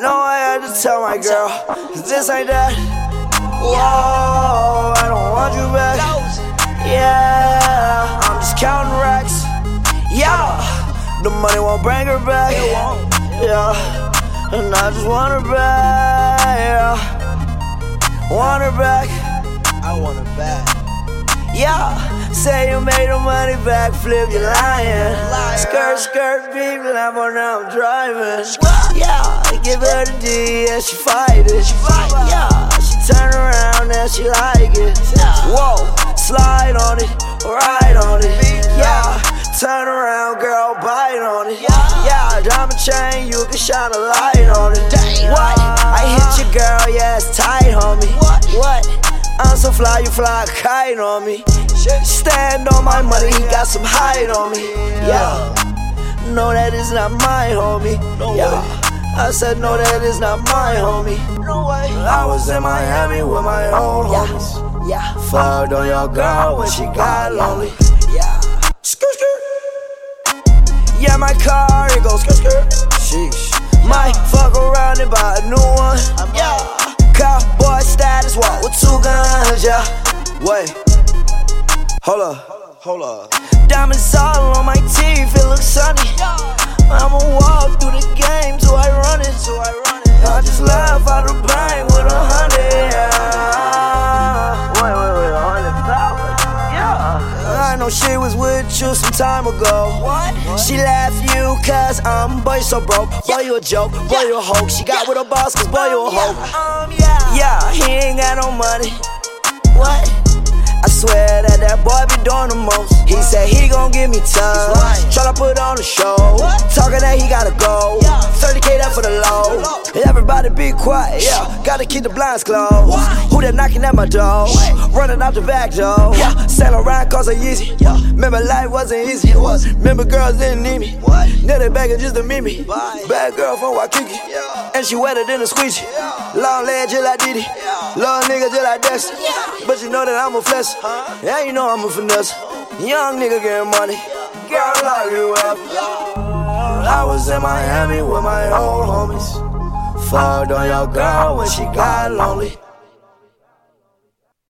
know I had to tell my girl, cause this ain't that. Whoa, I don't want you back. Yeah, I'm just counting racks. Yeah, the money won't bring her back. Yeah, and I just want her back. Yeah, want her back. I want her back. Yeah, say you made the money back, flip, you lying. Skirt, skirt, beat, Lambo, now I'm driving. Yeah, give her the D, and she fight it. Yeah, she turn around and she like it. Whoa, slide on it, ride on it. Yeah, turn around, girl, bite on it. Yeah, diamond chain, you can shine a light on it. What? I hit your girl, yeah, it's tight, homie. What? I'm so fly, you fly a kite on me. Stand on my money, he got some height on me. Yeah, no, that is not my homie. Yeah, I said no, that is not my homie. I was in Miami with my old homies. Yeah, fucked on your girl when she got lonely. Yeah, skirt, skirt. Yeah, my car, it goes skirt, skirt. Sheesh, might fuck around and buy a new one. Yeah, cowboy status, walk with 2 guns, yeah. Wait, hold up. Diamonds all on my teeth, it looks sunny. I'ma walk through the game till I run it. I just laugh out the bank with 100, yeah. Wait, 100,000? Yeah. I know she was with you some time ago. What? She laughed you cause boy, you so broke. Boy, you a joke, boy, you a hoax. She got with a boss cause boy, you a hoe. Yeah, he ain't got no money. What? I swear that boy be doing the most. He said he gon' give me time, tryna put on a show. Talking that he gotta go, 30K that for the low. Everybody be quiet, yeah, gotta keep the blinds closed. Who that knocking at my door? Running out the back door. Sail around cause I'm easy. Remember life wasn't easy. Remember girls didn't need me. Now they begging just to meet me. Bad girl from Waikiki, and she wetter than a squeegee. Long leg just like Diddy, long nigga just like Dexter. But you know that I'm a flex. Yeah, you know I'm a finesse. Young nigga getting money. Girl, lock you up. I was in Miami with my old homies. Fucked on your girl when she got lonely.